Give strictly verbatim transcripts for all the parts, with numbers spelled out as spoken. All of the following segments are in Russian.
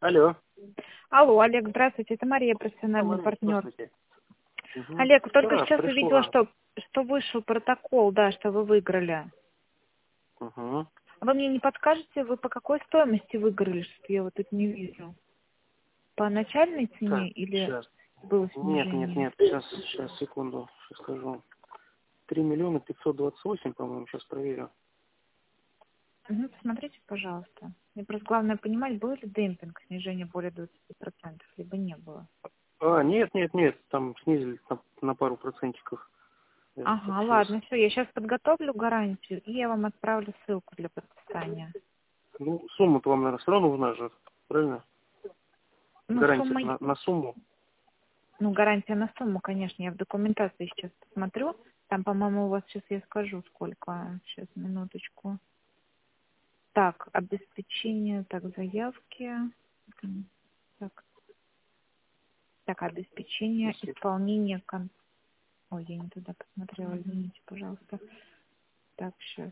Алло. Алло, Олег, здравствуйте, это Мария, профессиональный Мария, партнер. здравствуйте. Угу. Олег, только Да, сейчас пришло. увидела, что, что вышел протокол, да, что вы выиграли. Угу. А вы мне не подскажете, вы по какой стоимости выиграли, что я вот тут не вижу? По начальной Так, цене или сейчас. было Нет, нет, снижение? нет, сейчас, сейчас, секунду, сейчас скажу. Три миллиона пятьсот двадцать восемь, по-моему, сейчас проверю. Угу, посмотрите, пожалуйста. Мне просто главное понимать, был ли демпинг, снижение более двадцати процентов, либо не было. А, нет, нет, нет, там снизили на, на пару процентиков. Я так Ага, сейчас. ладно, все, я сейчас подготовлю гарантию, и я вам отправлю ссылку для подписания. Ну, сумма-то вам, наверное, все равно нужна же, правильно? Ну, Гарантия сумма... на, на сумму. Ну, гарантия на сумму, конечно, я в документации сейчас посмотрю. Там, по-моему, у вас сейчас я скажу, сколько. Сейчас, минуточку. Так, обеспечение, так, заявки. М, Так, так обеспечение Спасибо. исполнения... Кон... Ой, я не туда посмотрела, извините, пожалуйста. Так, сейчас.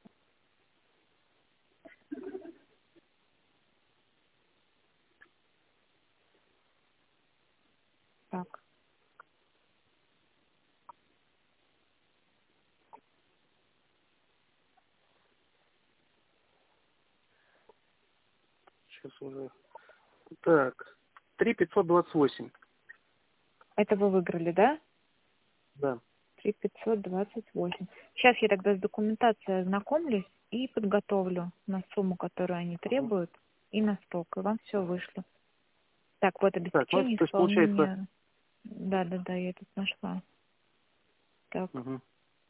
Так, Сейчас уже. Так, три пятьсот двадцать восемь. это вы выиграли, да? Да. три пятьсот двадцать восемь. Сейчас я тогда с документацией ознакомлюсь и подготовлю на сумму, которую они Угу. требуют, и на сток, и вам все вышло. Так, вот Так, ну, обеспечение то есть получается. исполнения. Да, да, да, я тут нашла. Так. Угу.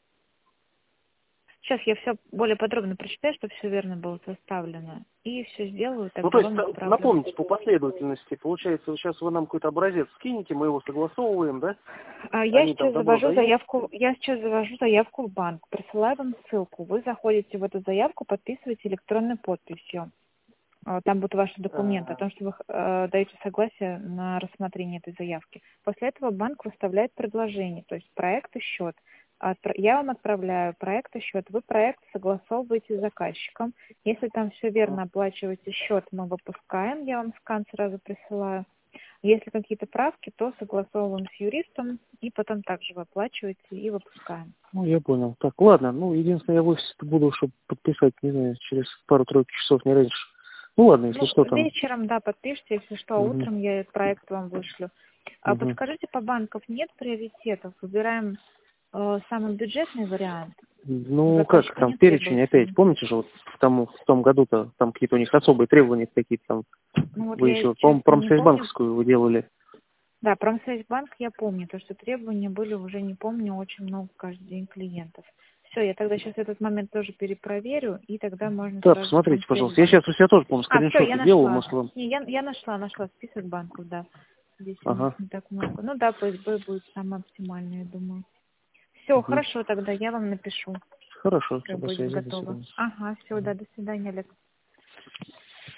Сейчас я все более подробно прочитаю, чтобы все верно было составлено. И все сделаю, Ну, то тогда есть, вам э, отправлю. напомните по последовательности. Получается, сейчас вы нам какой-то образец скинете, мы его согласовываем, да? А, Я Они там сейчас добро завожу дают. заявку, я сейчас завожу заявку в банк, присылаю вам ссылку. Вы заходите в эту заявку, подписываете электронной подписью. А, Там будут ваши документы о Ага. том, что вы э, даете согласие на рассмотрение этой заявки. После этого банк выставляет предложение, то есть проект и счет. Отпра- Я вам отправляю проект и счет. Вы проект согласовываете с заказчиком. Если там все верно оплачиваете счет, мы выпускаем. Я вам скан сразу присылаю. Если какие-то правки, то согласовываем с юристом и потом также вы оплачиваете и выпускаем. Ну, я понял. Так, ладно. Ну, единственное, я в офисе буду, чтобы подписать, не знаю, через пару-тройку часов, не раньше. Ну, ладно, если Ну, что там. вечером, да, подпишите, если что, а Угу. утром я этот проект вам вышлю. А Угу. подскажите, по банков нет приоритетов? Выбираем э, самый бюджетный вариант. Ну, как Заказчику там, не перечень требуется. опять, помните же, вот в том, в том году-то там какие-то у них особые требования какие-то там. Ну вот Вы я, еще, если по-моему, честно, не помню. промсвязьбанковскую вы делали. Да, Промсвязьбанк я помню, то, что требования были уже, не помню, очень много каждый день клиентов. Все, я тогда сейчас этот момент тоже перепроверю, и тогда можно Да, сразу в посмотрите, пожалуйста. Я Промсвязьбанк. сейчас у себя тоже, по-моему, А, все, я скриншоты делал, нашла. может, вам. Не, я, я нашла, нашла список банков, да. Здесь у них Ага. не так много. Ну да, пэ эс бэ будет самое оптимальное, я думаю. Все, Угу. хорошо, тогда я вам напишу, Хорошо, как до будет связи, до готово. свидания. Ага, все, да, до свидания, Олег.